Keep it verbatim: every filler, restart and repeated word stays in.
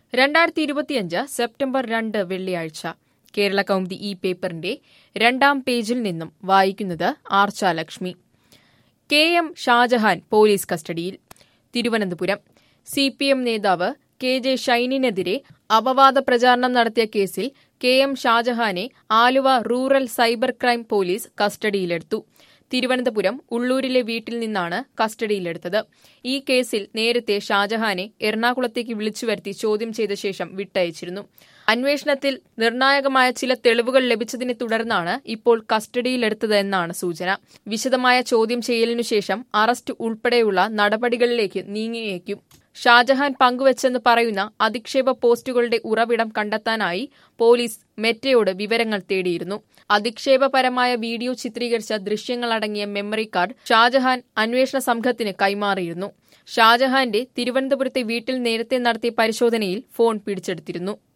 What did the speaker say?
രണ്ടായിരത്തി ഇരുപത്തിയഞ്ച് സെപ്റ്റംബർ രണ്ട് വെള്ളിയാഴ്ച കേരള കൗമുദി ഈ പേപ്പറിന്റെ രണ്ടാം പേജിൽ നിന്നും വായിക്കുന്നത് Archalakshmi. K M Shajahan police കസ്റ്റഡിയിൽ. തിരുവനന്തപുരം. സി പി എം നേതാവ് കെ ജെ ഷൈനിനെതിരെ അപവാദ പ്രചാരണം നടത്തിയ കേസിൽ കെ എം ഷാജഹാനെ Aluva rural cyber crime police കസ്റ്റഡിയിലെടുത്തു. തിരുവനന്തപുരം ഉള്ളൂരിലെ വീട്ടിൽ നിന്നാണ് കസ്റ്റഡിയിലെടുത്തത്. ഈ കേസിൽ നേരത്തെ ഷാജഹാനെ എറണാകുളത്തേക്ക് വിളിച്ചുവരുത്തി ചോദ്യം ചെയ്ത ശേഷം വിട്ടയച്ചിരുന്നു. അന്വേഷണത്തിൽ നിർണായകമായ ചില തെളിവുകൾ ലഭിച്ചതിനെ തുടർന്നാണ് ഇപ്പോൾ കസ്റ്റഡിയിലെടുത്തതെന്നാണ് സൂചന. വിശദമായ ചോദ്യം ചെയ്യലിനു ശേഷം അറസ്റ്റ് ഉൾപ്പെടെയുള്ള നടപടികളിലേക്ക് നീങ്ങിയേക്കും. ഷാജഹാൻ പങ്കുവച്ചെന്ന് പറയുന്ന അധിക്ഷേപ പോസ്റ്റുകളുടെ ഉറവിടം കണ്ടെത്താനായി പോലീസ് മെറ്റയോട് വിവരങ്ങൾ തേടിയിരുന്നു. അധിക്ഷേപപരമായ വീഡിയോ ചിത്രീകരിച്ച ദൃശ്യങ്ങളടങ്ങിയ മെമ്മറി കാർഡ് ഷാജഹാൻ അന്വേഷണ സംഘത്തിന് കൈമാറിയിരുന്നു. ഷാജഹാന്റെ തിരുവനന്തപുരത്തെ വീട്ടിൽ നേരത്തെ നടത്തിയ പരിശോധനയിൽ ഫോൺ പിടിച്ചെടുത്തിരുന്നു.